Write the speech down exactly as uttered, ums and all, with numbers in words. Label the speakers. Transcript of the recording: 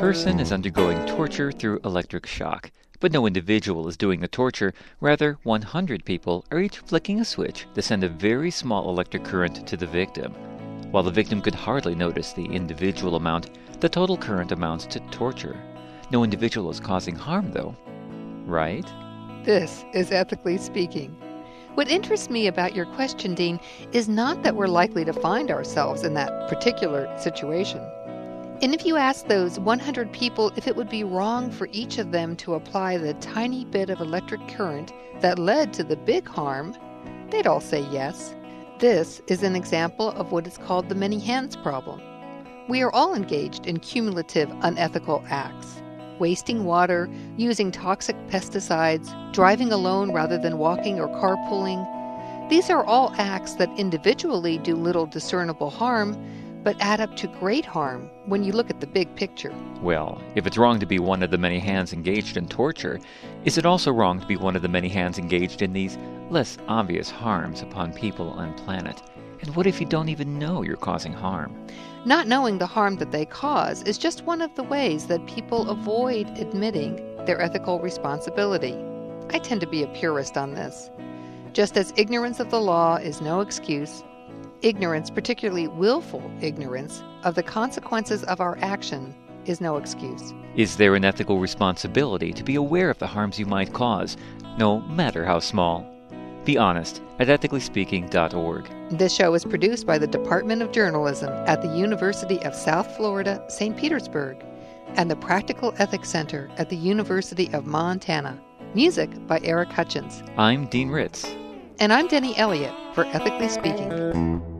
Speaker 1: person is undergoing torture through electric shock. But no individual is doing the torture. Rather, one hundred people are each flicking a switch to send a very small electric current to the victim. While the victim could hardly notice the individual amount, the total current amounts to torture. No individual is causing harm, though. Right?
Speaker 2: This is Ethically Speaking. What interests me about your question, Dean, is not that we're likely to find ourselves in that particular situation. And if you ask those one hundred people if it would be wrong for each of them to apply the tiny bit of electric current that led to the big harm, they'd all say yes. This is an example of what is called the many hands problem. We are all engaged in cumulative unethical acts. Wasting water, using toxic pesticides, driving alone rather than walking or carpooling. These are all acts that individually do little discernible harm, but add up to great harm when you look at the big picture.
Speaker 1: Well, if it's wrong to be one of the many hands engaged in torture, is it also wrong to be one of the many hands engaged in these less obvious harms upon people and planet? And what if you don't even know you're causing harm?
Speaker 2: Not knowing the harm that they cause is just one of the ways that people avoid admitting their ethical responsibility. I tend to be a purist on this. Just as ignorance of the law is no excuse, ignorance, particularly willful ignorance, of the consequences of our action is no excuse.
Speaker 1: Is there an ethical responsibility to be aware of the harms you might cause, no matter how small? Be honest at ethically speaking dot org.
Speaker 2: This show is produced by the Department of Journalism at the University of South Florida, Saint Petersburg, and the Practical Ethics Center at the University of Montana. Music by Eric Hutchins.
Speaker 1: I'm Dean Ritz.
Speaker 2: And I'm Denny Elliott for Ethically Speaking.